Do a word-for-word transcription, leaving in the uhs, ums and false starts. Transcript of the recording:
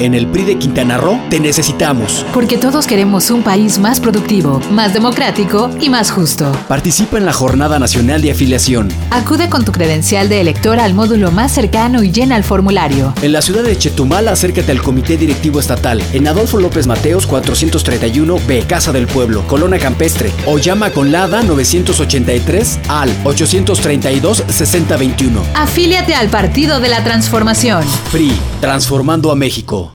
En el P R I de Quintana Roo te necesitamos. Porque todos queremos un país más productivo, más democrático y más justo. Participa en la Jornada Nacional de Afiliación. Acude con tu credencial de elector al módulo más cercano y llena el formulario. En la ciudad de Chetumal, acércate al Comité Directivo Estatal, en Adolfo López Mateos cuatrocientos treinta y uno B, Casa del Pueblo, Colonia Campestre, o llama con LADA novecientos ochenta y tres al ochocientos treinta y dos sesenta veintiuno. Afíliate al Partido de la Transformación. P R I, transformando a México.